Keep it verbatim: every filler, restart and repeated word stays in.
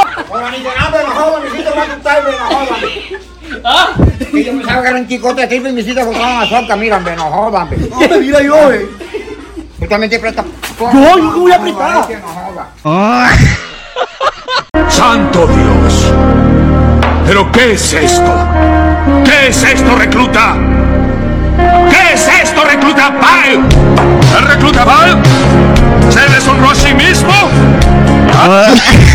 Jodanito, no, pero jodan, visita para tu tal, pero jodan. ¿Ah? Que yo pensaba que era un chicote de tipo y visita con una soca, mira, no jodan. Hombre, mira yo, eh. Tú también te prestas. Yo, yo que voy a apretar. ¡Santo Dios! ¿Pero qué es esto? ¿Qué es esto, recluta? ¿Qué es esto, recluta Val? ¿El recluta Val se deshonró a sí mismo?